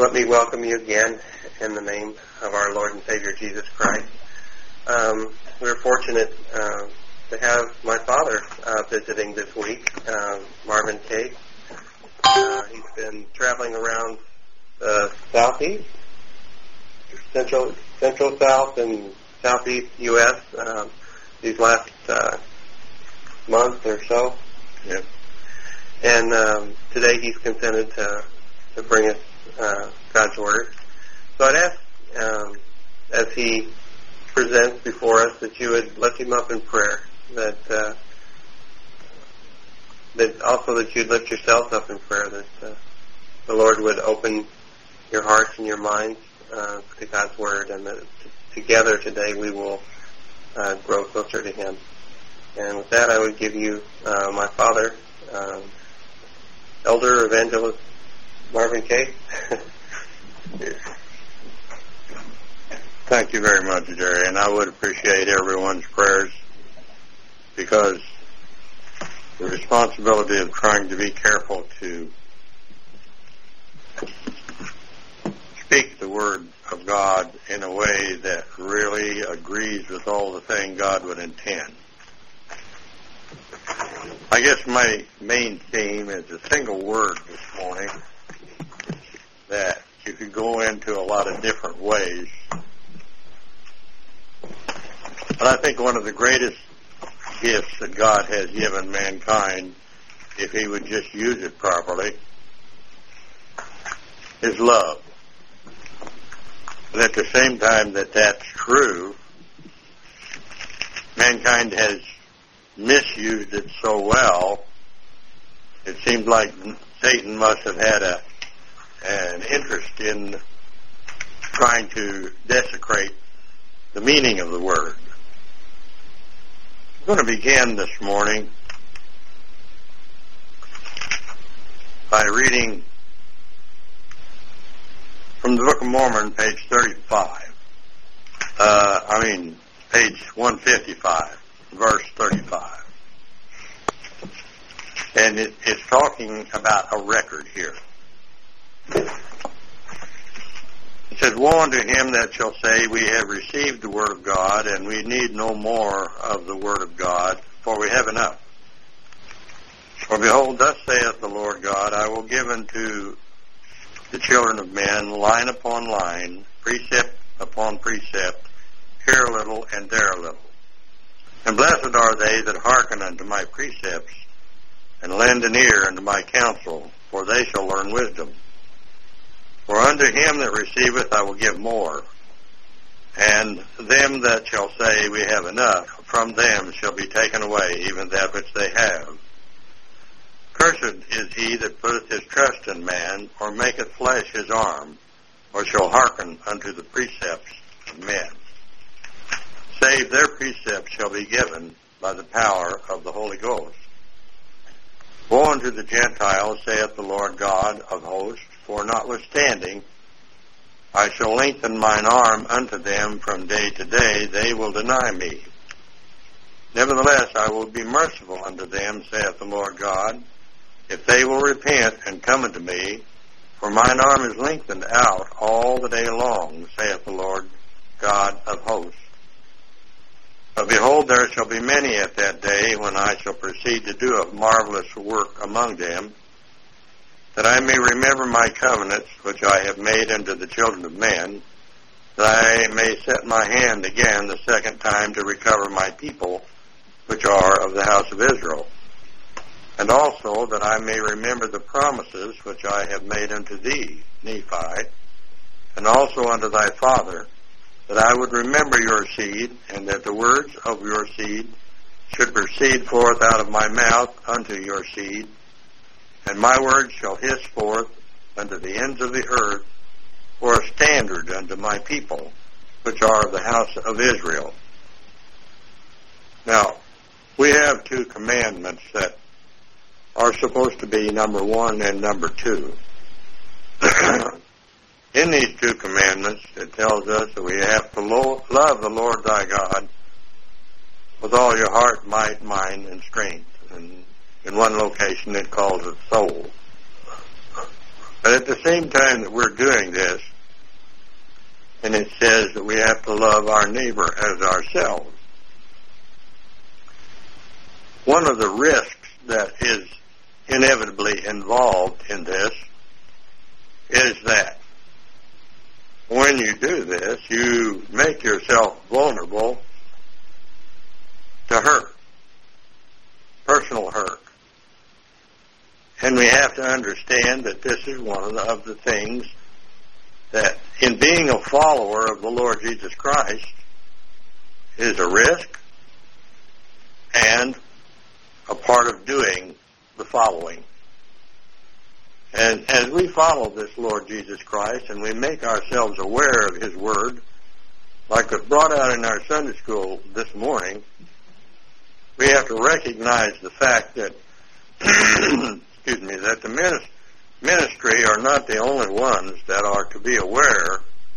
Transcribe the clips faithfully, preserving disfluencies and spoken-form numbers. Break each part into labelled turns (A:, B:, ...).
A: let me welcome you again in the name of our Lord and Savior Jesus Christ. Um, we're fortunate uh, to have my father uh, visiting this week, uh, Marvin Kay. Uh, he's been traveling around the southeast, central, central south, and southeast U S um, these last uh, month or so.
B: Yeah.
A: And um, today he's consented to to bring us uh, God's Word. So I'd ask, um, as he presents before us, that you would lift him up in prayer, that uh, that also that you'd lift yourselves up in prayer, that uh, the Lord would open your hearts and your minds uh, to God's Word, and that t- together today we will uh, grow closer to Him. And with that, I would give you uh, my father, um, Elder Evangelist Marvin Kay.
B: Thank you very much, Jerry, and I would appreciate everyone's prayers, because the responsibility of trying to be careful to speak the Word of God in a way that really agrees with all the things God would intend. I guess my main theme is a single word this morning that you could go into a lot of different ways. But I think one of the greatest gifts that God has given mankind, if he would just use it properly, is love. But at the same time that that's true, mankind has misused it so well, it seems like Satan must have had a an interest in trying to desecrate the meaning of the word. I'm going to begin this morning by reading from the Book of Mormon, page thirty-five. Uh, I mean, page one fifty-five, verse thirty-five. And it, it's talking about a record here. It says, "Woe unto him that shall say, We have received the word of God, and we need no more of the word of God, for we have enough. For behold, thus saith the Lord God, I will give unto the children of men line upon line, precept upon precept, here a little and there a little. And blessed are they that hearken unto my precepts, and lend an ear unto my counsel, for they shall learn wisdom. For unto him that receiveth I will give more, and them that shall say, We have enough, from them shall be taken away even that which they have. Cursed is he that putteth his trust in man, or maketh flesh his arm, or shall hearken unto the precepts of men. Save their precepts shall be given by the power of the Holy Ghost. Woe unto the Gentiles, saith the Lord God of hosts, for notwithstanding I shall lengthen mine arm unto them from day to day, they will deny me. Nevertheless I will be merciful unto them, saith the Lord God, if they will repent and come unto me, for mine arm is lengthened out all the day long, saith the Lord God of hosts. But behold, there shall be many at that day when I shall proceed to do a marvelous work among them, that I may remember my covenants which I have made unto the children of men, that I may set my hand again the second time to recover my people which are of the house of Israel, and also that I may remember the promises which I have made unto thee, Nephi, and also unto thy father, that I would remember your seed, and that the words of your seed should proceed forth out of my mouth unto your seed, and my words shall hiss forth unto the ends of the earth for a standard unto my people, which are of the house of Israel." Now, we have two commandments that are supposed to be number one and number two. In these two commandments, it tells us that we have to lo- love the Lord thy God with all your heart, might, mind, and strength. And in one location it calls it soul. But at the same time that we're doing this, and it says that we have to love our neighbor as ourselves, one of the risks that is inevitably involved in this is that when you do this, you make yourself vulnerable to hurt, personal hurt. And we have to understand that this is one of the, of the things that in being a follower of the Lord Jesus Christ is a risk and a part of doing the following. And as we follow this Lord Jesus Christ and we make ourselves aware of His Word, like was brought out in our Sunday school this morning, we have to recognize the fact that, excuse me, that the ministry are not the only ones that are to be aware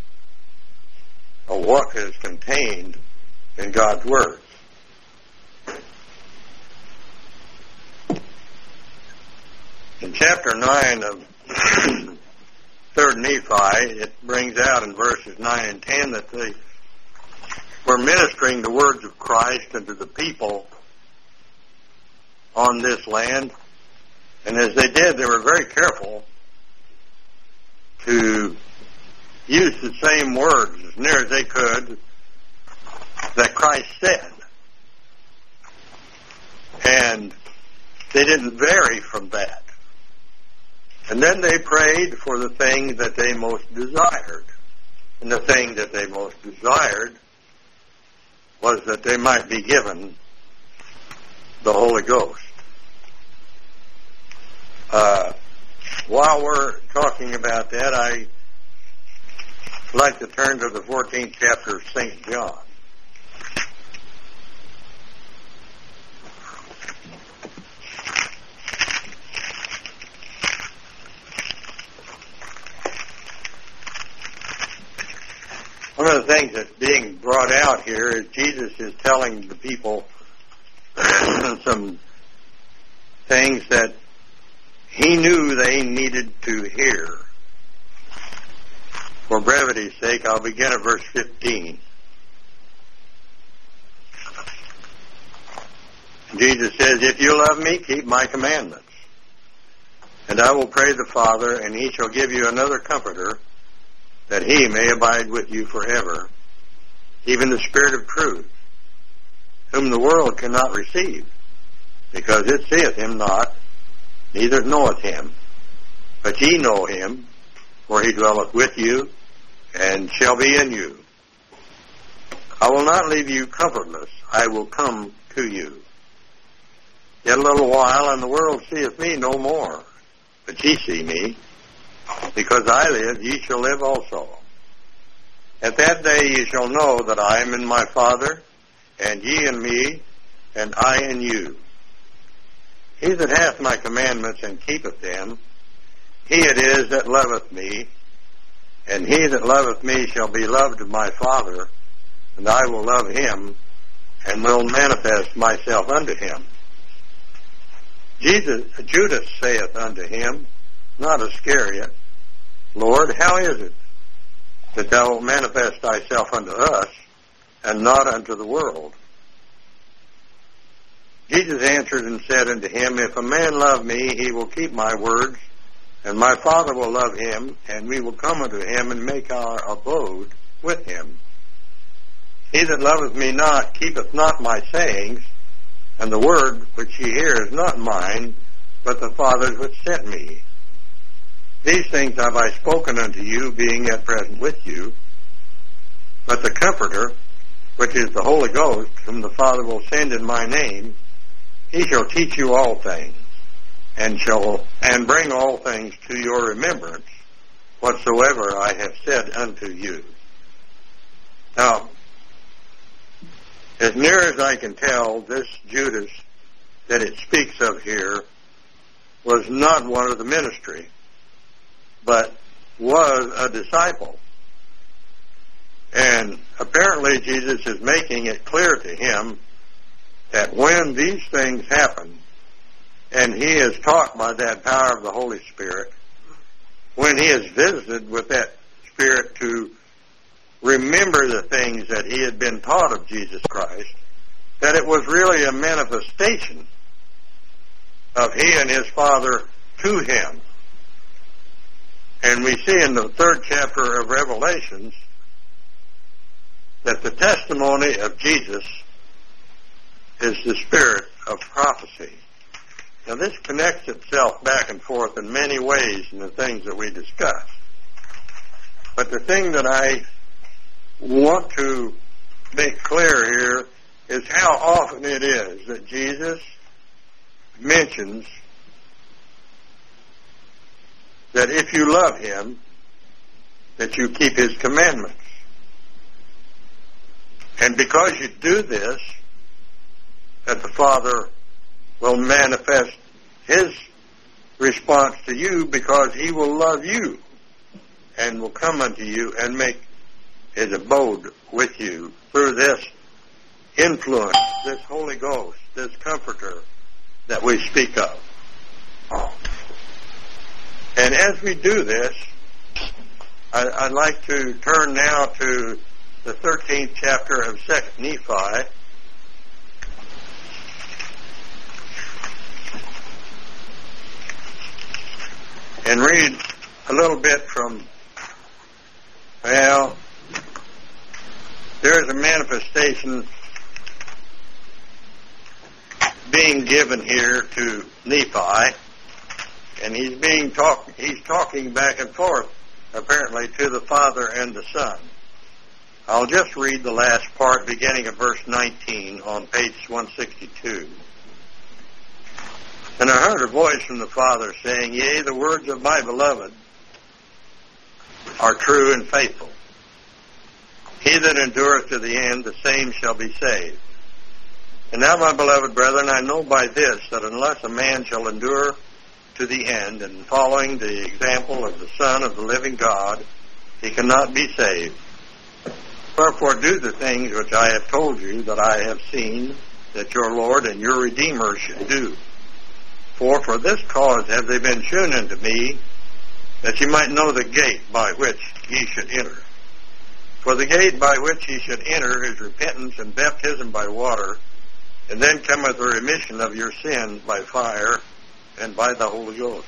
B: of what is contained in God's Word. In chapter nine of third Nephi, it brings out in verses nine and ten that they were ministering the words of Christ unto the people on this land. And as they did, they were very careful to use the same words as near as they could that Christ said. And they didn't vary from that. And then they prayed for the thing that they most desired. And the thing that they most desired was that they might be given the Holy Ghost. Uh, while we're talking about that, I'd like to turn to the fourteenth chapter of Saint John. One of the things that's being brought out here is Jesus is telling the people some things that He knew they needed to hear. For brevity's sake, I'll begin at verse fifteen. Jesus says, "If you love me, keep my commandments. And I will pray the Father, and He shall give you another Comforter, that He may abide with you forever, even the Spirit of truth, whom the world cannot receive, because it seeth Him not, neither knoweth Him. But ye know Him, for He dwelleth with you, and shall be in you. I will not leave you comfortless, I will come to you. Yet a little while, and the world seeth me no more. But ye see me, because I live, ye shall live also. At that day ye shall know that I am in my Father, and ye in me, and I in you. He that hath my commandments and keepeth them, he it is that loveth me, and he that loveth me shall be loved of my Father, and I will love him, and will manifest myself unto him. Jesus, Judas saith unto him, not Iscariot, Lord, how is it that thou wilt manifest thyself unto us, and not unto the world? Jesus answered and said unto him, If a man love me, he will keep my words, and my Father will love him, and we will come unto him and make our abode with him. He that loveth me not keepeth not my sayings, and the word which ye hear is not mine, but the Father's which sent me. These things have I spoken unto you, being at present with you. But the Comforter, which is the Holy Ghost, whom the Father will send in my name, he shall teach you all things, and shall and bring all things to your remembrance, whatsoever I have said unto you. Now, as near as I can tell, this Judas that it speaks of here was not one of the ministry, but was a disciple. And apparently Jesus is making it clear to him that when these things happen, and he is taught by that power of the Holy Spirit, when he is visited with that Spirit to remember the things that he had been taught of Jesus Christ, that it was really a manifestation of he and his Father to him. And we see in the third chapter of Revelations that the testimony of Jesus is the spirit of prophecy. Now this connects itself back and forth in many ways in the things that we discuss. But the thing that I want to make clear here is how often it is that Jesus mentions that if you love him, that you keep his commandments. And because you do this, that the Father will manifest his response to you, because he will love you and will come unto you and make his abode with you through this influence, this Holy Ghost, this Comforter that we speak of. And as we do this, I, I'd like to turn now to the thirteenth chapter of Second Nephi. And read a little bit from, well, there is a manifestation being given here to Nephi, and he's being talk, he's talking back and forth, apparently, to the Father and the Son. I'll just read the last part, beginning at verse nineteen on page one sixty-two. And I heard a voice from the Father saying, Yea, the words of my beloved are true and faithful. He that endureth to the end, the same shall be saved. And now, my beloved brethren, I know by this, that unless a man shall endure to the end, and following the example of the Son of the living God, he cannot be saved. Wherefore do the things which I have told you that I have seen that your Lord and your Redeemer should do. For for this cause have they been shewn unto me, that ye might know the gate by which ye should enter. For the gate by which ye should enter is repentance and baptism by water, and then cometh the remission of your sins by fire and by the Holy Ghost.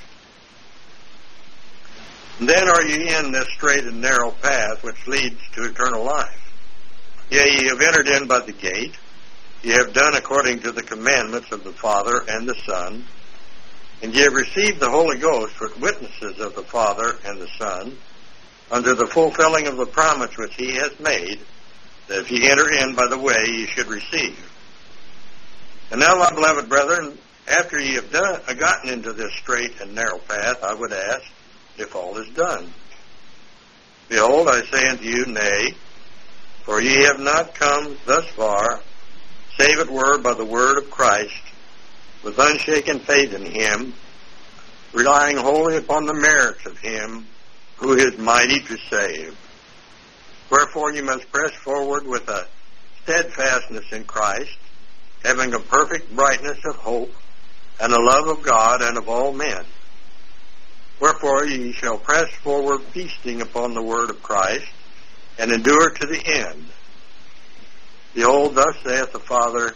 B: And then are ye in this straight and narrow path which leads to eternal life. Yea, ye have entered in by the gate, ye have done according to the commandments of the Father and the Son, and ye have received the Holy Ghost with witnesses of the Father and the Son, under the fulfilling of the promise which he hath made, that if ye enter in by the way, ye should receive. And now, my beloved brethren, after ye have done, uh, gotten into this straight and narrow path, I would ask, if all is done. Behold, I say unto you, Nay, for ye have not come thus far, save it were by the word of Christ, with unshaken faith in him, relying wholly upon the merits of him who is mighty to save. Wherefore you must press forward with a steadfastness in Christ, having a perfect brightness of hope, and a love of God and of all men. Wherefore ye shall press forward, feasting upon the word of Christ, and endure to the end. Behold, thus saith the Father.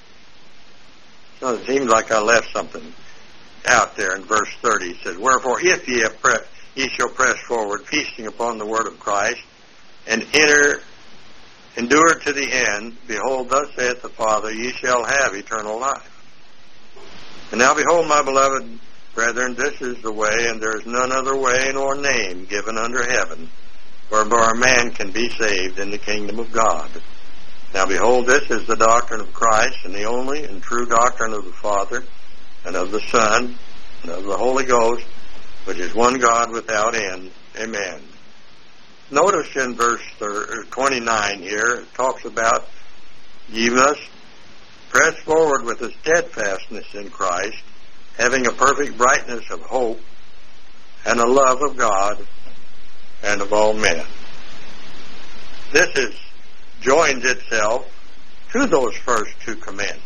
B: So it seems like I left something out there in verse thirty. It says, Wherefore if ye have pressed, ye shall press forward, feasting upon the word of Christ, and enter, endure to the end. Behold, thus saith the Father, ye shall have eternal life. And now behold, my beloved brethren, this is the way, and there is none other way nor name given under heaven, whereby a man can be saved in the kingdom of God. Now behold, this is the doctrine of Christ, and the only and true doctrine of the Father, and of the Son, and of the Holy Ghost, which is one God without end. Amen. Notice in verse twenty-nine here, it talks about, ye must press forward with a steadfastness in Christ, having a perfect brightness of hope, and a love of God and of all men. This is joins itself to those first two commandments.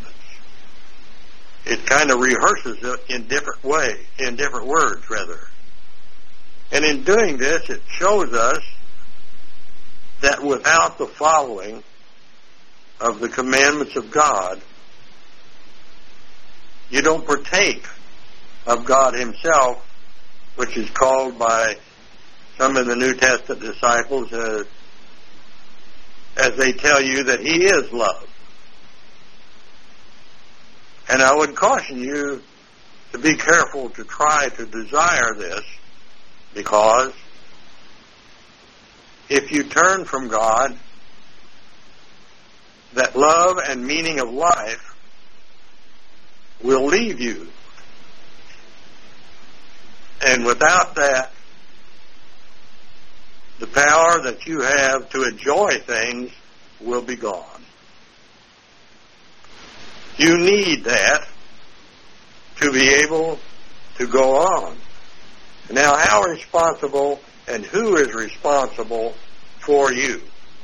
B: It kind of rehearses it in different way, in different words, rather. And in doing this, it shows us that without the following of the commandments of God, you don't partake of God himself, which is called by some of the New Testament disciples uh, as they tell you that he is love. And I would caution you to be careful to try to desire this, because if you turn from God, that love and meaning of life will leave you. And without that, the power that you have to enjoy things will be gone. You need that to be able to go on. Now, how responsible and who is responsible for you?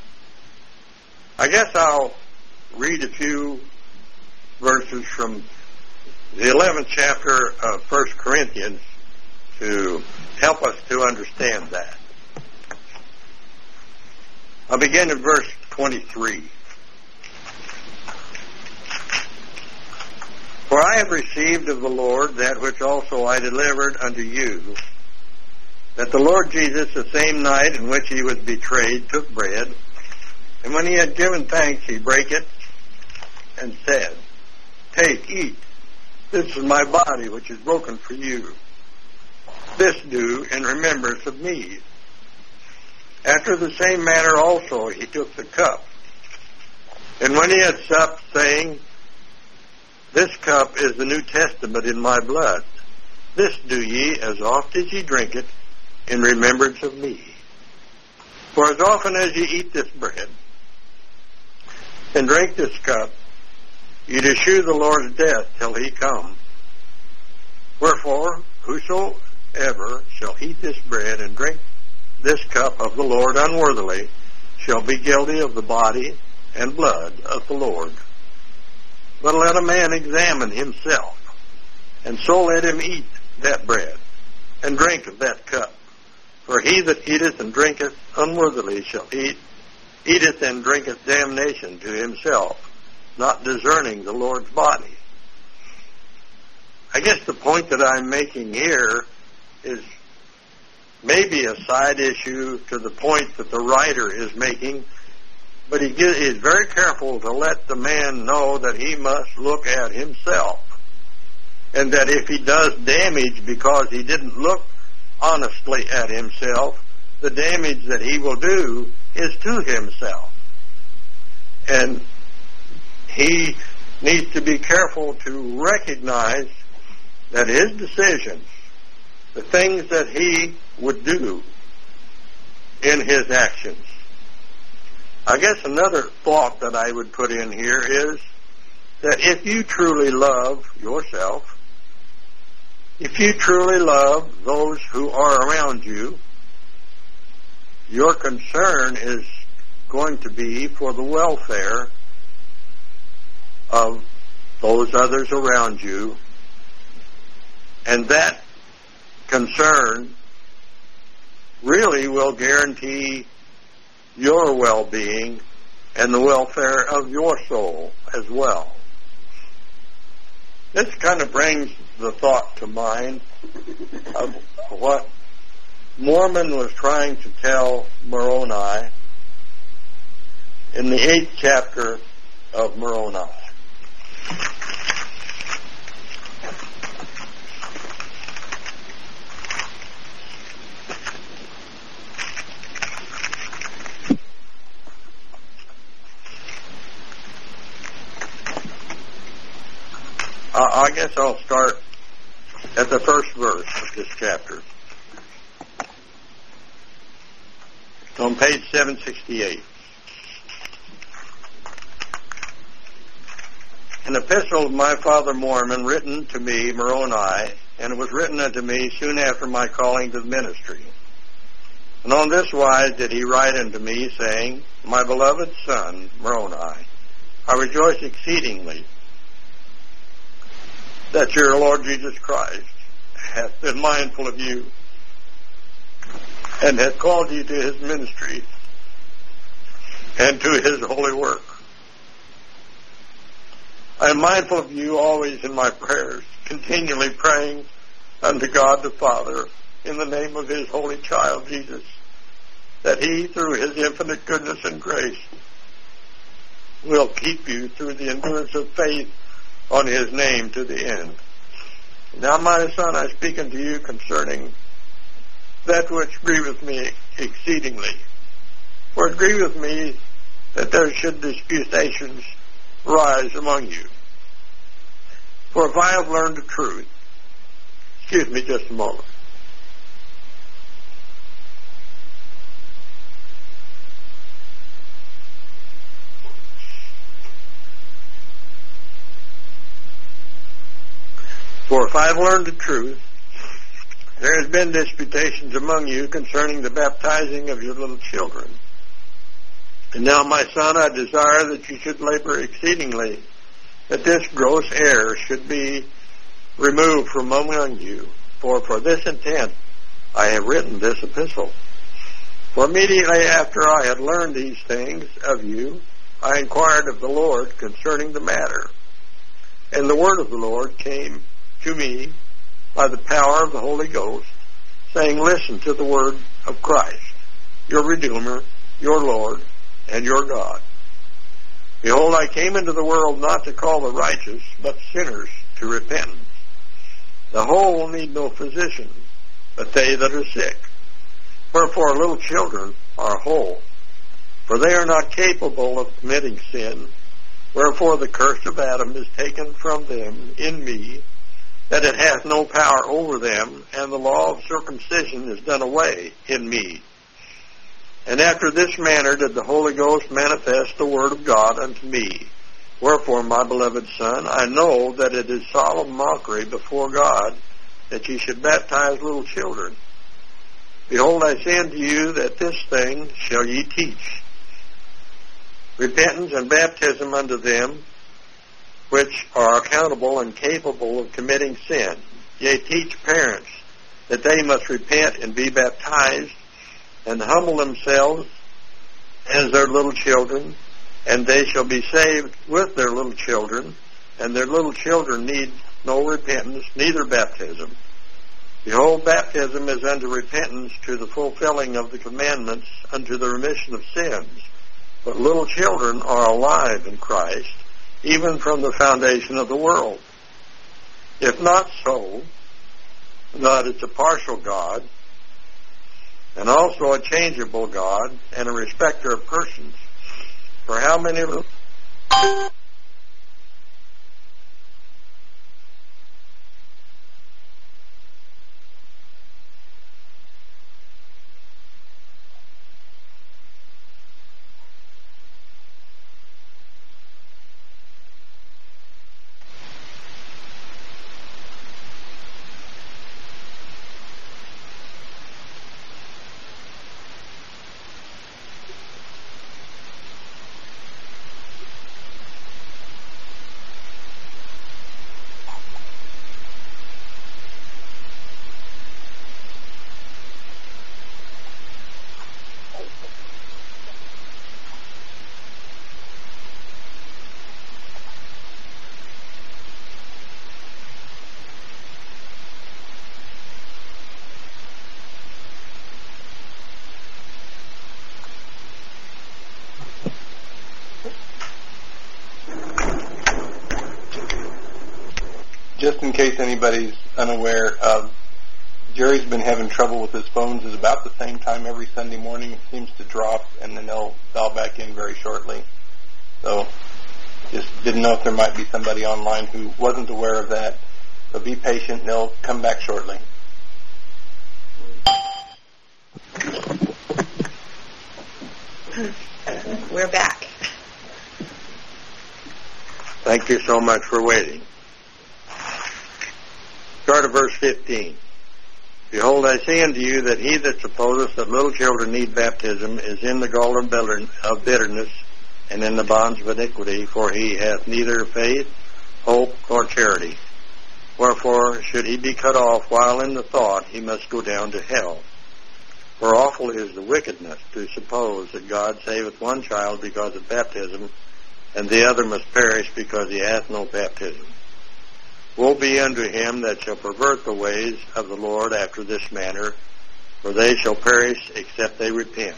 B: I guess I'll read a few verses from the eleventh chapter of First Corinthians to help us to understand that. I'll begin in verse twenty-three. For I have received of the Lord that which also I delivered unto you, that the Lord Jesus, the same night in which he was betrayed, took bread, and when he had given thanks, he brake it, and said, Take, eat, this is my body which is broken for you. This do in remembrance of me. After the same manner also he took the cup, and when he had supped, saying, This cup is the New Testament in my blood. This do ye as oft as ye drink it in remembrance of me. For as often as ye eat this bread and drink this cup, ye do shew the Lord's death till he come. Wherefore, whosoever shall eat this bread and drink this cup of the Lord unworthily shall be guilty of the body and blood of the Lord. But let a man examine himself, and so let him eat that bread, and drink of that cup. For he that eateth and drinketh unworthily shall eat, eateth and drinketh damnation to himself, not discerning the Lord's body. I guess the point that I'm making here is maybe a side issue to the point that the writer is making, but he is very careful to let the man know that he must look at himself. And that if he does damage because he didn't look honestly at himself, the damage that he will do is to himself. And he needs to be careful to recognize that his decisions, the things that he would do in his actions. I guess another thought that I would put in here is that if you truly love yourself, if you truly love those who are around you, your concern is going to be for the welfare of those others around you, and that concern really will guarantee your well-being and the welfare of your soul as well. This kind of brings the thought to mind of what Mormon was trying to tell Moroni in the eighth chapter of Moroni. I guess I'll start at the first verse of this chapter. It's on page seven sixty-eight. An epistle of my father Mormon, written to me, Moroni, and it was written unto me soon after my calling to the ministry. And on this wise did he write unto me, saying, My beloved son, Moroni, I rejoice exceedingly that your Lord Jesus Christ hath been mindful of you, and hath called you to his ministry and to his holy work. I am mindful of you always in my prayers, continually praying unto God the Father in the name of his holy child Jesus, that he, through his infinite goodness and grace, will keep you through the endurance of faith on his name to the end. Now, my son, I speak unto you concerning that which grieveth me exceedingly. For it grieveth me that there should disputations rise among you. For if I have learned the truth, excuse me just a moment. For if I have learned the truth, there has been disputations among you concerning the baptizing of your little children. And now, my son, I desire that you should labor exceedingly, that this gross error should be removed from among you. For for this intent I have written this epistle. For immediately after I had learned these things of you, I inquired of the Lord concerning the matter. And the word of the Lord came to me by the power of the Holy Ghost, saying, listen to the word of Christ, your Redeemer, your Lord, and your God. Behold, I came into the world not to call the righteous, but sinners to repentance. The whole need no physician, but they that are sick. Wherefore little children are whole, for they are not capable of committing sin. Wherefore the curse of Adam is taken from them in me, that it hath no power over them, and the law of circumcision is done away in me. And after this manner did the Holy Ghost manifest the word of God unto me. Wherefore, my beloved son, I know that it is solemn mockery before God that ye should baptize little children. Behold, I say unto you that this thing shall ye teach, repentance and baptism unto them which are accountable and capable of committing sin. Yea, teach parents that they must repent and be baptized and humble themselves as their little children, and they shall be saved with their little children, and their little children need no repentance, neither baptism. Behold, baptism is unto repentance to the fulfilling of the commandments unto the remission of sins. But little children are alive in Christ, even from the foundation of the world. If not so, God is a partial God, and also a changeable God, and a respecter of persons. For how many of them?
C: Just in case anybody's unaware, uh, Jerry's been having trouble with his phones. It's about the same time every Sunday morning. It seems to drop, and then they'll dial back in very shortly. So just didn't know if there might be somebody online who wasn't aware of that. So be patient, and they'll come back shortly.
D: We're back.
B: Thank you so much for waiting. Start of verse fifteen. Behold, I say unto you that he that supposeth that little children need baptism is in the gall of bitterness and in the bonds of iniquity, for he hath neither faith, hope, nor charity. Wherefore, should he be cut off while in the thought, he must go down to hell. For awful is the wickedness to suppose that God saveth one child because of baptism, and the other must perish because he hath no baptism. Woe be unto him that shall pervert the ways of the Lord after this manner, for they shall perish except they repent.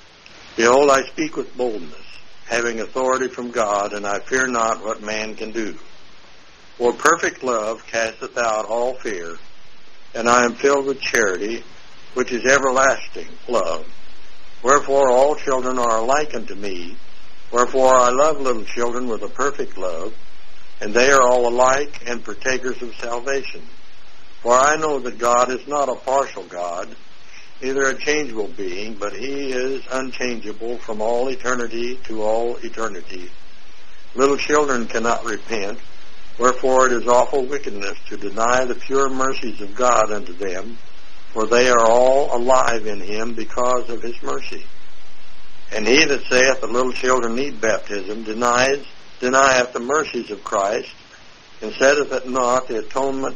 B: Behold, I speak with boldness, having authority from God, and I fear not what man can do. For perfect love casteth out all fear, and I am filled with charity, which is everlasting love. Wherefore all children are alike unto me. Wherefore I love little children with a perfect love, and they are all alike and partakers of salvation. For I know that God is not a partial God, neither a changeable being, but he is unchangeable from all eternity to all eternity. Little children cannot repent, wherefore it is awful wickedness to deny the pure mercies of God unto them, for they are all alive in him because of his mercy. And he that saith that little children need baptism denies, denieth the mercies of Christ, and setteth at naught the atonement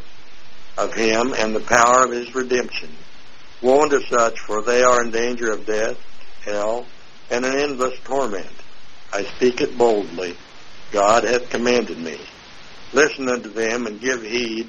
B: of him and the power of his redemption. Woe unto such, for they are in danger of death, hell, and an endless torment. I speak it boldly. God hath commanded me. Listen unto them and give heed,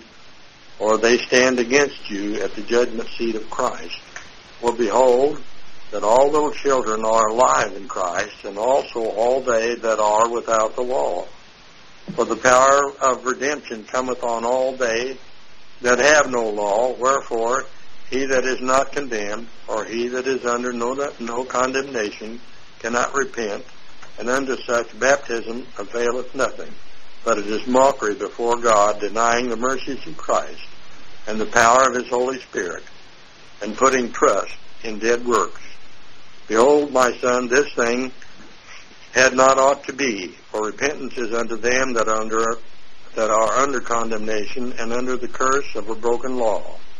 B: or they stand against you at the judgment seat of Christ. For behold, that all little children are alive in Christ, and also all they that are without the law. For the power of redemption cometh on all they that have no law, wherefore he that is not condemned, or he that is under no, no condemnation, cannot repent, and unto such baptism availeth nothing, but it is mockery before God, denying the mercies of Christ, and the power of his Holy Spirit, and putting trust in dead works. Behold, my son, this thing had not ought to be, for repentance is unto them that are under that are under condemnation and under the curse of a broken law.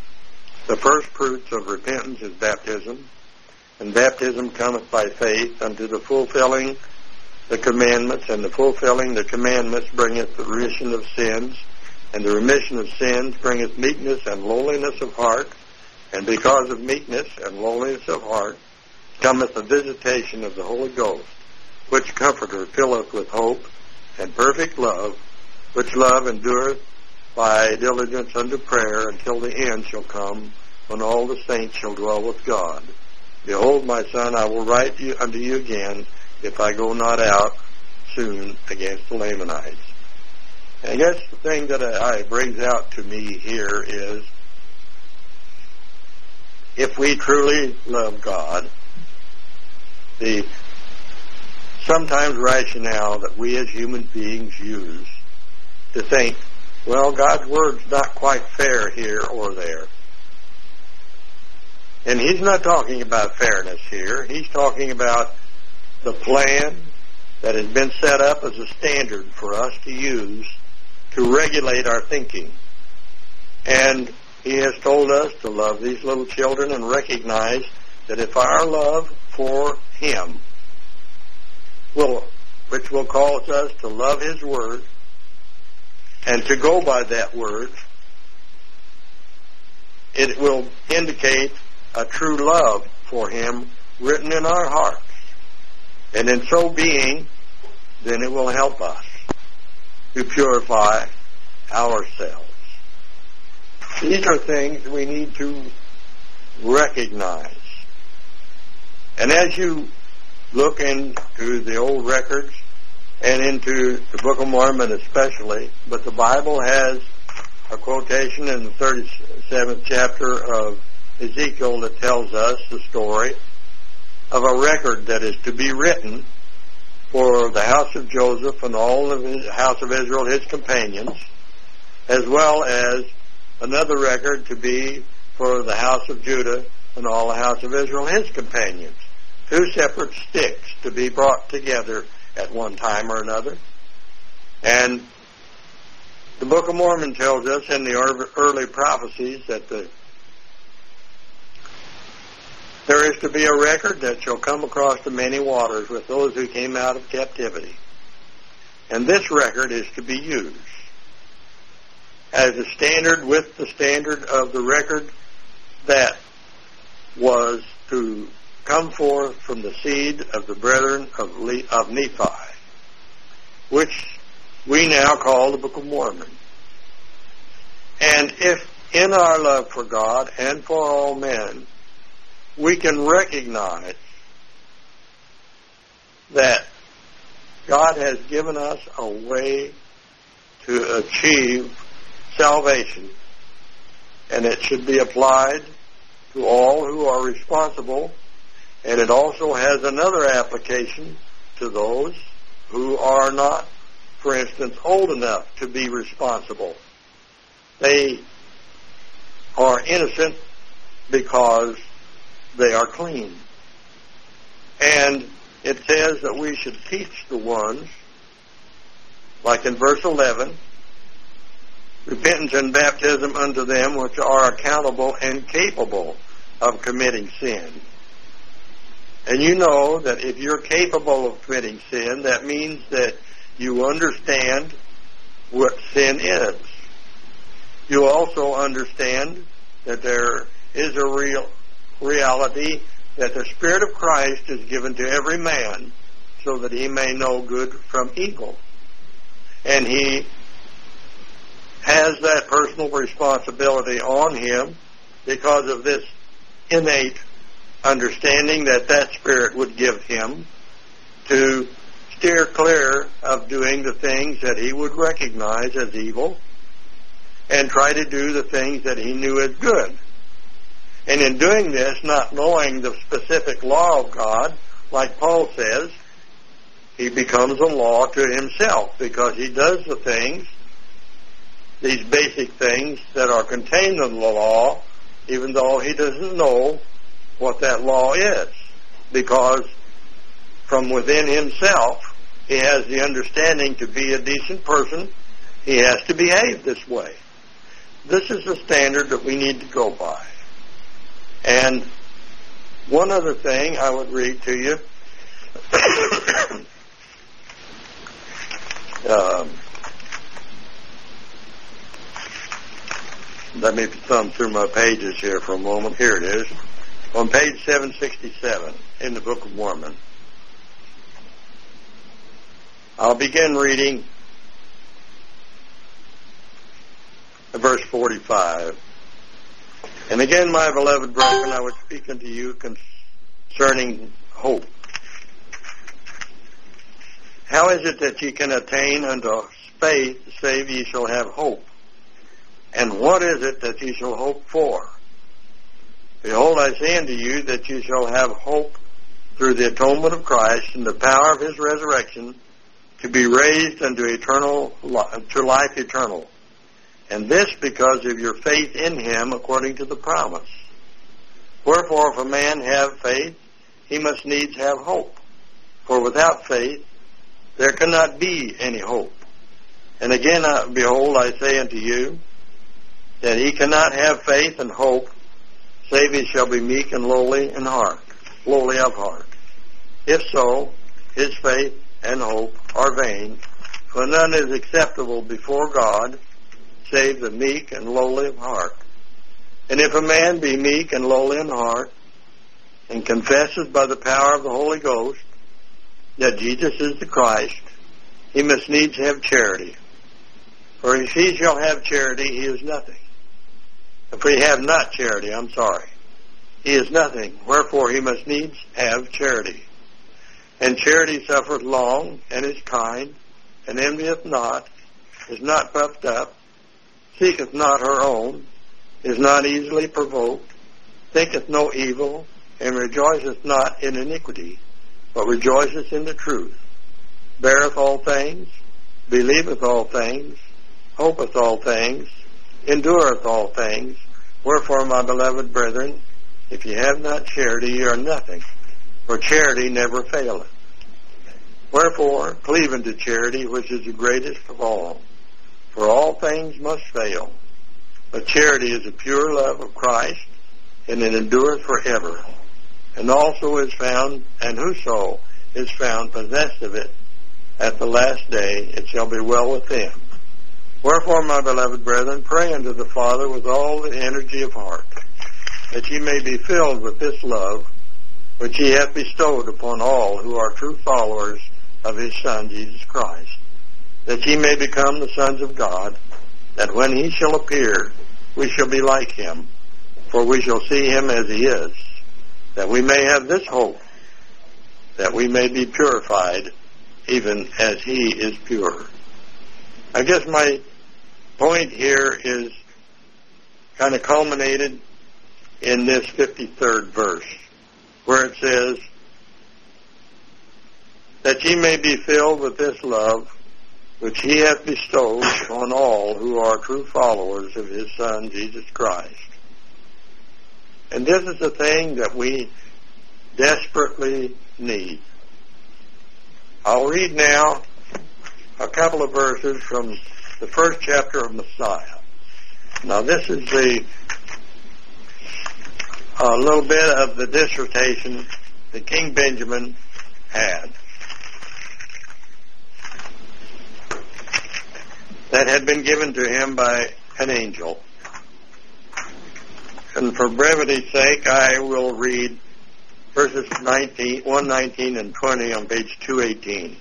B: The first fruits of repentance is baptism, and baptism cometh by faith unto the fulfilling the commandments, and the fulfilling the commandments bringeth the remission of sins, and the remission of sins bringeth meekness and lowliness of heart, and because of meekness and lowliness of heart cometh the visitation of the Holy Ghost, which Comforter filleth with hope and perfect love, which love endureth by diligence unto prayer until the end shall come, when all the saints shall dwell with God. Behold, my son, I will write you unto you again, if I go not out soon against the Lamanites. And I guess the thing that I, I brings out to me here is, if we truly love God, the sometimes rationale that we as human beings use to think, well, God's word's not quite fair here or there. And he's not talking about fairness here. He's talking about the plan that has been set up as a standard for us to use to regulate our thinking. And he has told us to love these little children and recognize that if our love for him, will, which will cause us to love his word and to go by that word, it will indicate a true love for him written in our hearts. And in so being, then it will help us to purify ourselves. These are things we need to recognize. And as you look into the old records and into the Book of Mormon especially, but the Bible has a quotation in the thirty-seventh chapter of Ezekiel that tells us the story of a record that is to be written for the house of Joseph and all of the house of Israel, his companions, as well as another record to be for the house of Judah and all the house of Israel, his companions. Two separate sticks to be brought together at one time or another. And the Book of Mormon tells us in the early prophecies that the there is to be a record that shall come across the many waters with those who came out of captivity. And this record is to be used as a standard with the standard of the record that was to come forth from the seed of the brethren of, Le- of Nephi, which we now call the Book of Mormon. And if in our love for God and for all men, we can recognize that God has given us a way to achieve salvation, and it should be applied to all who are responsible, and it also has another application to those who are not, for instance, old enough to be responsible. They are innocent because they are clean. And it says that we should teach the ones, like in verse eleven, repentance and baptism unto them which are accountable and capable of committing sin. And you know that if you're capable of committing sin, that means that you understand what sin is. You also understand that there is a real reality that the Spirit of Christ is given to every man so that he may know good from evil. And he has that personal responsibility on him because of this innate understanding that that Spirit would give him to steer clear of doing the things that he would recognize as evil and try to do the things that he knew as good. And in doing this, not knowing the specific law of God, like Paul says, he becomes a law to himself because he does the things, these basic things that are contained in the law, even though he doesn't know what that law is. Because from within himself, he has the understanding to be a decent person, he has to behave this way. This is the standard that we need to go by. And one other thing I would read to you. um, let me thumb through my pages here for a moment. Here it is. On page seven sixty-seven in the Book of Mormon. I'll begin reading verse forty-five. And again, my beloved brethren, I would speak unto you concerning hope. How is it that ye can attain unto faith, save ye shall have hope? And what is it that ye shall hope for? Behold, I say unto you that ye shall have hope through the atonement of Christ and the power of his resurrection to be raised unto eternal to life eternal. And this because of your faith in him according to the promise. Wherefore, if a man have faith, he must needs have hope. For without faith, there cannot be any hope. And again, uh, behold, I say unto you, that he cannot have faith and hope, save he shall be meek and lowly in heart, lowly of heart. If so, his faith and hope are vain, for none is acceptable before God, save the meek and lowly of heart. And if a man be meek and lowly in heart, and confesses by the power of the Holy Ghost that Jesus is the Christ, he must needs have charity. For if he shall have charity, he is nothing. If he have not charity, I'm sorry, he is nothing. Wherefore he must needs have charity. And charity suffereth long, and is kind, and envieth not, is not puffed up, seeketh not her own, is not easily provoked, thinketh no evil, and rejoiceth not in iniquity, but rejoiceth in the truth, beareth all things, believeth all things, hopeth all things, endureth all things. Wherefore, my beloved brethren, if ye have not charity, ye are nothing, for charity never faileth. Wherefore, cleave unto charity, which is the greatest of all. For all things must fail, but charity is the pure love of Christ, and it endureth forever. And also is found, and whoso is found possessed of it, at the last day it shall be well with him. Wherefore, my beloved brethren, pray unto the Father with all the energy of heart, that ye may be filled with this love, which he hath bestowed upon all who are true followers of his Son, Jesus Christ, that ye may become the sons of God, that when he shall appear, we shall be like him, for we shall see him as he is, that we may have this hope, that we may be purified, even as he is pure. I guess my point here is kind of culminated in this fifty-third verse, where it says, that ye may be filled with this love, which he hath bestowed on all who are true followers of his Son, Jesus Christ. And this is the thing that we desperately need. I'll read now a couple of verses from the first chapter of Messiah. Now this is the a little bit of the dissertation that King Benjamin had, that had been given to him by an angel. And for brevity's sake, I will read verses nineteen, one nineteen and twenty on page two eighteen.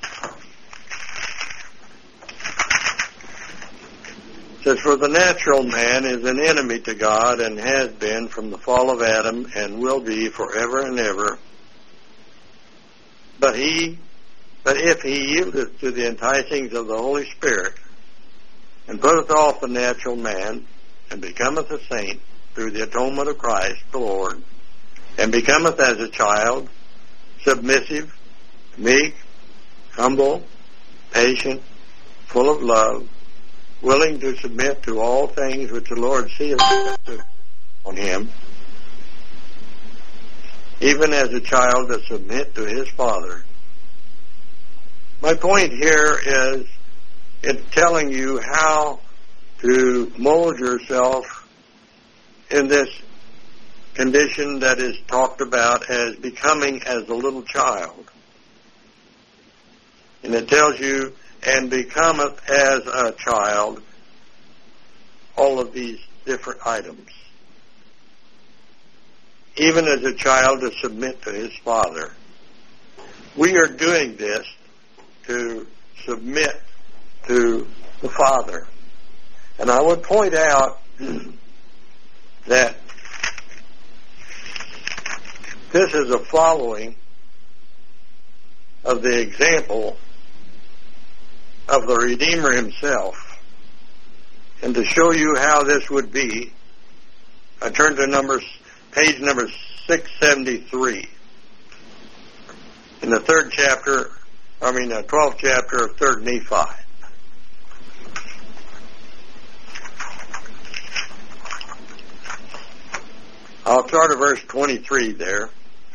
B: It says, for the natural man is an enemy to God, and has been from the fall of Adam, and will be forever and ever. But he, but if he yieldeth to the enticings of the Holy Spirit, and putteth off the natural man, and becometh a saint through the atonement of Christ the Lord, and becometh as a child, submissive, meek, humble, patient, full of love, willing to submit to all things which the Lord seeth on him, even as a child that submit to his father. My point here is it's telling you how to mold yourself in this condition that is talked about as becoming as a little child. And it tells you, and becometh as a child, all of these different items. Even as a child to submit to his father. We are doing this to submit to the Father. And I would point out that this is a following of the example of the Redeemer himself. And to show you how this would be, I turn to numbers, page number six seventy-three. In the third chapter, I mean the twelfth chapter of third Nephi. I'll start at verse twenty-three there.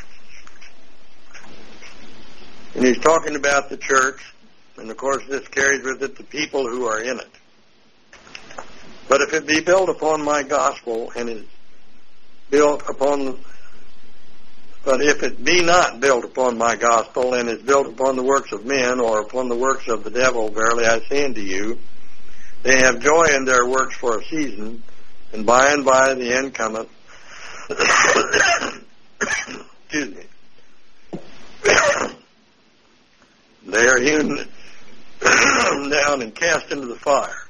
B: And he's talking about the church, and of course this carries with it the people who are in it. But if it be built upon my gospel, and is built upon, but if it be not built upon my gospel, and is built upon the works of men, or upon the works of the devil, verily I say unto you, they have joy in their works for a season, and by and by the end cometh. Excuse me. They are hewn down and cast into the fire,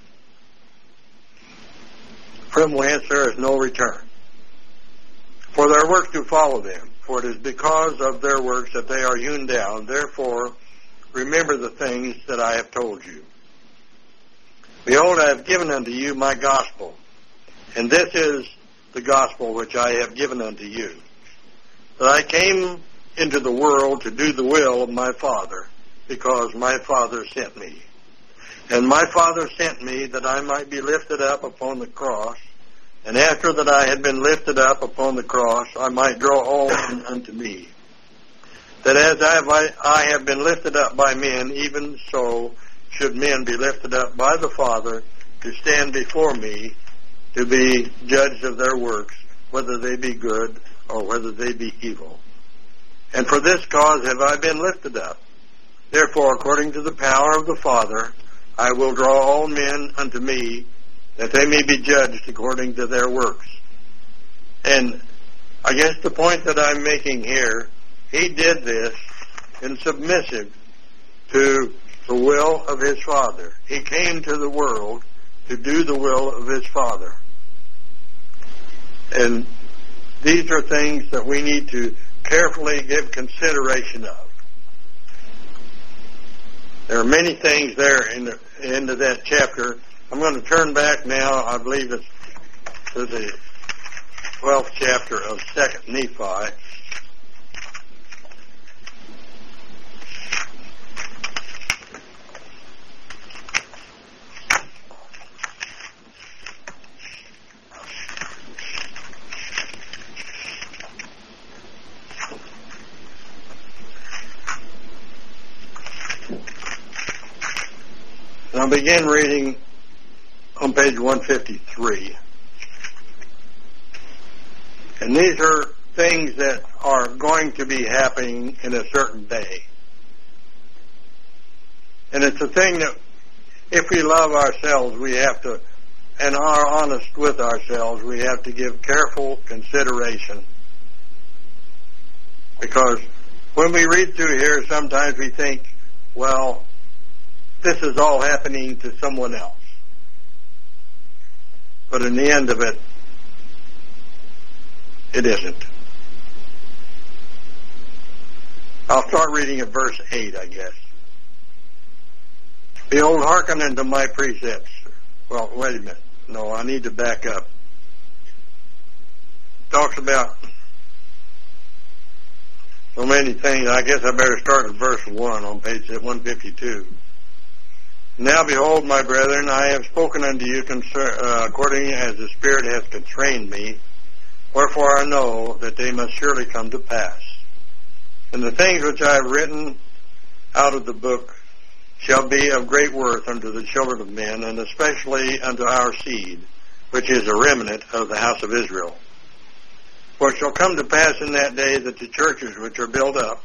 B: from whence there is no return. For their works do follow them, for it is because of their works that they are hewn down. Therefore, remember the things that I have told you. Behold, I have given unto you my gospel, and this is the gospel which I have given unto you, that I came into the world to do the will of my Father, because my Father sent me. And my Father sent me that I might be lifted up upon the cross, and after that I had been lifted up upon the cross, I might draw all men unto me. That as I have, I, I have been lifted up by men, even so should men be lifted up by the Father, to stand before me, to be judged of their works, whether they be good or whether they be evil. And for this cause have I been lifted up. Therefore, according to the power of the Father, I will draw all men unto me, that they may be judged according to their works. And I guess the point that I'm making here he did this in submissive to the will of his Father. He came to the world to do the will of his Father. And these are things that we need to carefully give consideration of. There are many things there in the end of that chapter. I'm going to turn back now, I believe it's to the twelfth chapter of Second Nephi. And I'll begin reading on page one fifty-three. And these are things that are going to be happening in a certain day. And it's a thing that if we love ourselves, we have to, and are honest with ourselves, we have to give careful consideration. Because when we read through here, sometimes we think, well, this is all happening to someone else. But in the end of it, it isn't. I'll start reading at verse eight, I guess. Behold, hearken unto my precepts. Well, wait a minute. No, I need to back up. Talks about so many things. I guess I better start at verse one on page one fifty-two. Now behold, my brethren, I have spoken unto you concern, uh, according as the Spirit hath constrained me, wherefore I know that they must surely come to pass. And the things which I have written out of the book shall be of great worth unto the children of men, and especially unto our seed, which is a remnant of the house of Israel. For it shall come to pass in that day that the churches which are built up,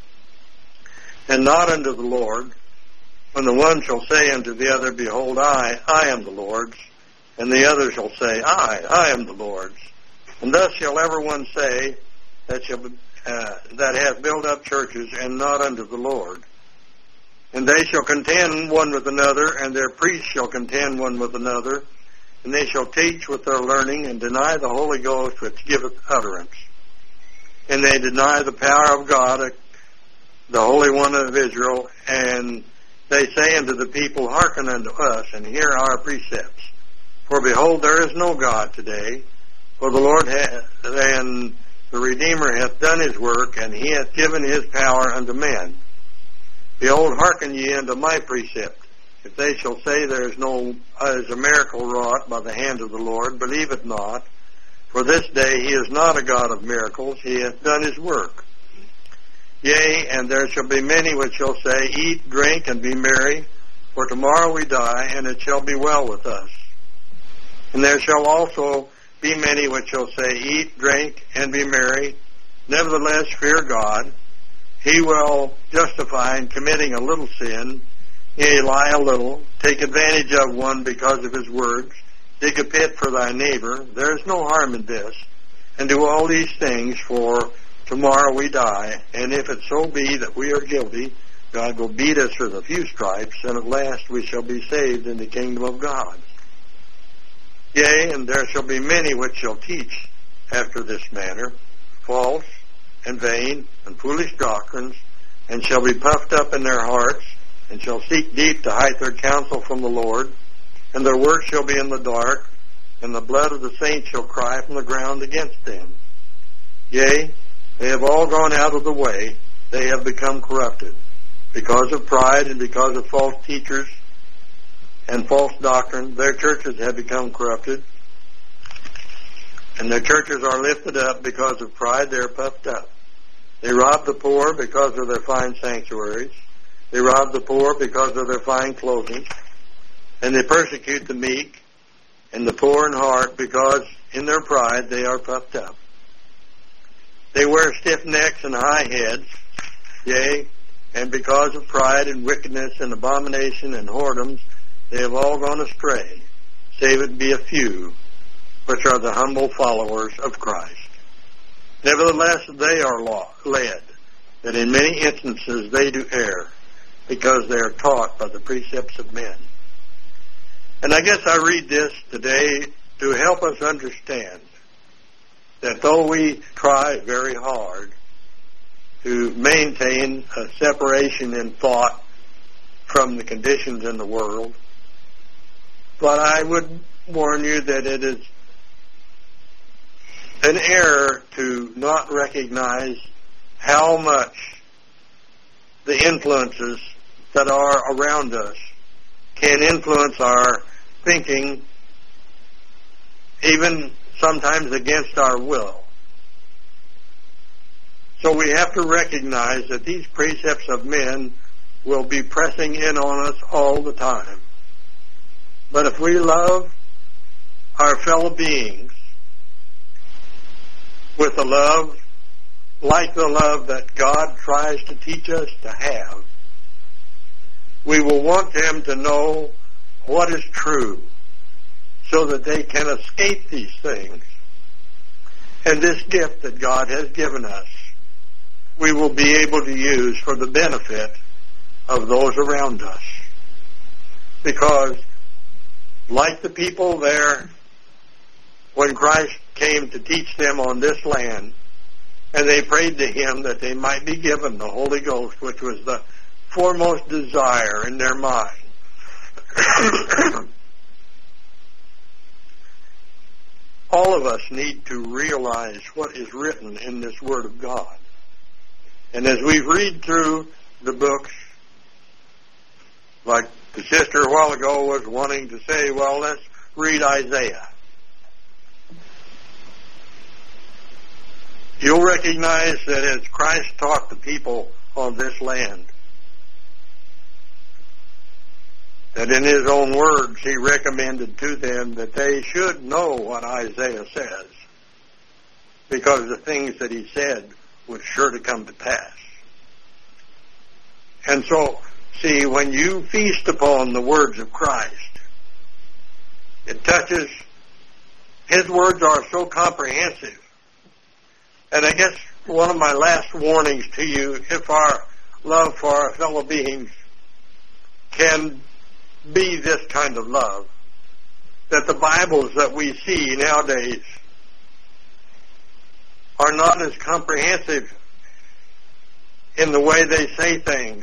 B: and not unto the Lord, when the one shall say unto the other, Behold, I, I am the Lord's, and the other shall say, I, I am the Lord's. And thus shall every one say that shall uh, that hath built up churches, and not unto the Lord. And they shall contend one with another, and their priests shall contend one with another, and they shall teach with their learning, and deny the Holy Ghost which giveth utterance. And they deny the power of God, the Holy One of Israel, and they say unto the people, Hearken unto us, and hear our precepts. For behold, there is no God today, for the Lord hath, and the Redeemer hath done his work, and he hath given his power unto men. Behold, hearken ye unto my precept. If they shall say there is no uh, is a miracle wrought by the hand of the Lord, believe it not. For this day he is not a God of miracles, he hath done his work. Yea, and there shall be many which shall say, Eat, drink, and be merry, for tomorrow we die, and it shall be well with us. And there shall also be many which shall say, Eat, drink, and be merry, nevertheless fear God. He will justify in committing a little sin, yea, lie a little, take advantage of one because of his words, dig a pit for thy neighbor. There is no harm in this, and do all these things, for tomorrow we die, and if it so be that we are guilty, God will beat us with a few stripes, and at last we shall be saved in the kingdom of God. Yea, and there shall be many which shall teach after this manner, false and vain and foolish doctrines, and shall be puffed up in their hearts, and shall seek deep to hide their counsel from the Lord, and their works shall be in the dark, and the blood of the saints shall cry from the ground against them. Yea, they have all gone out of the way, they have become corrupted. Because of pride and because of false teachers and false doctrine, their churches have become corrupted. And their churches are lifted up because of pride, they are puffed up. They rob the poor because of their fine sanctuaries. They rob the poor because of their fine clothing. And they persecute the meek and the poor in heart because in their pride they are puffed up. They wear stiff necks and high heads, yea, and because of pride and wickedness and abomination and whoredoms, they have all gone astray, save it be a few, which are the humble followers of Christ. Nevertheless, they are led that in many instances they do err because they are taught by the precepts of men. And I guess I read this today to help us understand that though we try very hard to maintain a separation in thought from the conditions in the world, but I would warn you that it is an error to not recognize how much the influences that are around us can influence our thinking, even sometimes against our will. So we have to recognize that these precepts of men will be pressing in on us all the time. But if we love our fellow beings with a love like the love that God tries to teach us to have, we will want them to know what is true so that they can escape these things. And this gift that God has given us, we will be able to use for the benefit of those around us. Because, like the people there, when Christ came to teach them on this land, and they prayed to Him that they might be given the Holy Ghost, which was the foremost desire in their mind. All of us need to realize what is written in this Word of God. And as we read through the books, like the sister a while ago was wanting to say, well, let's read Isaiah. You'll recognize that as Christ taught the people on this land, that in His own words He recommended to them that they should know what Isaiah says, because the things that He said was sure to come to pass. And so, see, when you feast upon the words of Christ, it touches, His words are so comprehensive. And I guess one of my last warnings to you, if our love for our fellow beings can be this kind of love, that the Bibles that we see nowadays are not as comprehensive in the way they say things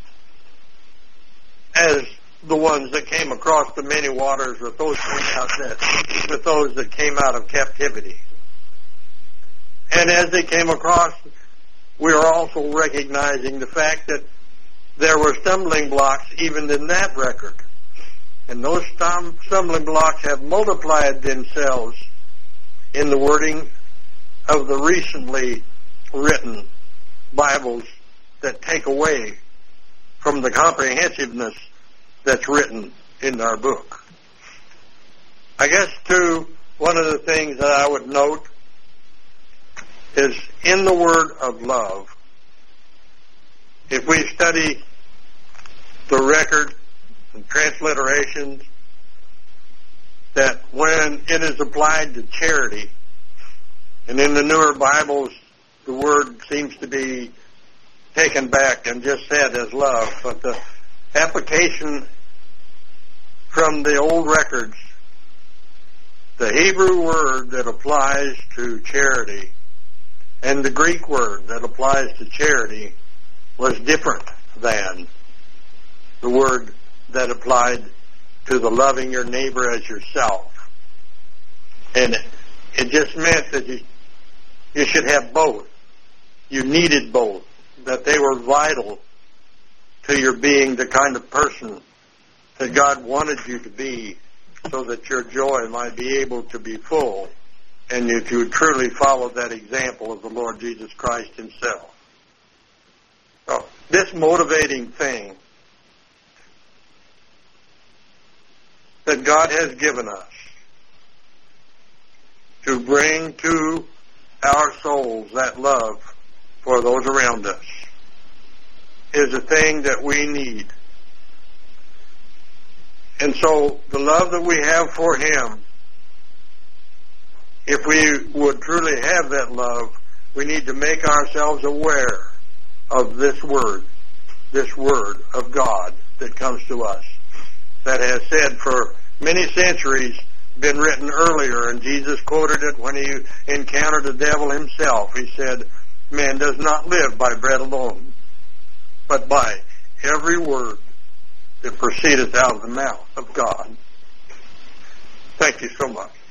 B: as the ones that came across the many waters with those came out that, with those that came out of captivity. And as they came across, we are also recognizing the fact that there were stumbling blocks even in that record. And those stumbling blocks have multiplied themselves in the wording of the recently written Bibles that take away from the comprehensiveness that's written in our book. I guess, too, one of the things that I would note is in the word of love, if we study the record and transliterations, that when it is applied to charity, and in the newer Bibles, the word seems to be taken back and just said as love, but the application from the old records, the Hebrew word that applies to charity and the Greek word that applies to charity was different than the word that applied to the loving your neighbor as yourself. And it just meant that you, you should have both. You needed both, that they were vital to your being the kind of person that God wanted you to be, so that your joy might be able to be full and you to truly follow that example of the Lord Jesus Christ Himself. So, this motivating thing that God has given us to bring to our souls that love for those around us is a thing that we need. And so the love that we have for Him, if we would truly have that love, we need to make ourselves aware of this word, this word of God that comes to us, that has said for many centuries, been written earlier, and Jesus quoted it when he encountered the devil himself. He said, man does not live by bread alone, but by every word that proceedeth out of the mouth of God. Thank you so much.